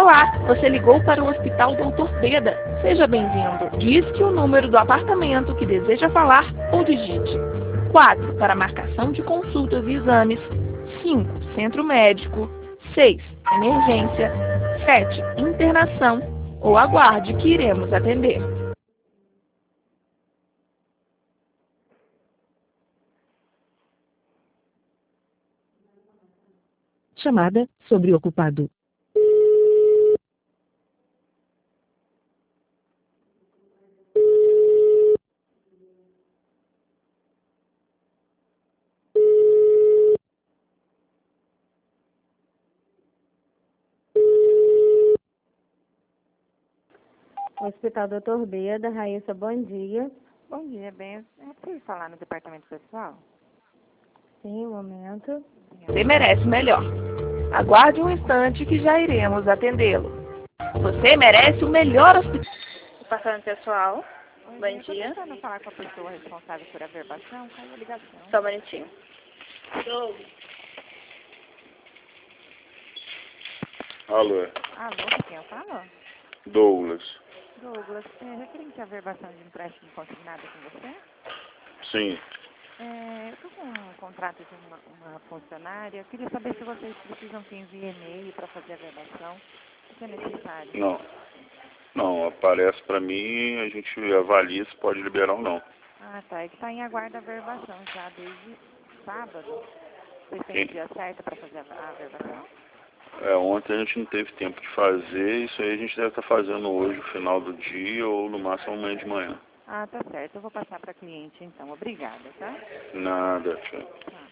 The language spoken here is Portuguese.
Olá, você ligou para o Hospital Dr. Beda. Seja bem-vindo. Disque o número do apartamento que deseja falar ou digite 4 para marcação de consultas e exames, 5 centro médico, 6 emergência, 7 internação ou aguarde que iremos atender. Chamada sobreocupado. Hospital Dr. Beda, Raíssa, bom dia. Bom dia, bem. É possível falar no departamento pessoal? Sim, um momento. Você merece melhor. Aguarde um instante que já iremos atendê-lo. Você merece o melhor hospital. Departamento pessoal. Oi, Bom eu tô dia. tentando falar com a pessoa responsável por averbação, caiu a ligação. Só um minutinho. Alô, Alô, com quem eu falo? Douglas. Douglas, referente à averbação de empréstimo consignado com você? Sim, Eu tô com um contrato de uma funcionária, eu queria saber se vocês precisam que envie e-mail para fazer a averbação. O que é necessário? não, aparece pra mim, a gente avalia se pode liberar ou não. Ah, tá. É que tá em aguardo a averbação já desde sábado. Vocês têm o dia certo para fazer a averbação? Ontem a gente não teve tempo de fazer, isso aí a gente deve estar fazendo hoje, no final do dia, ou no máximo amanhã de manhã. Ah, tá certo. Eu vou passar para cliente então. Obrigada, tá? Nada, tchau. Tá.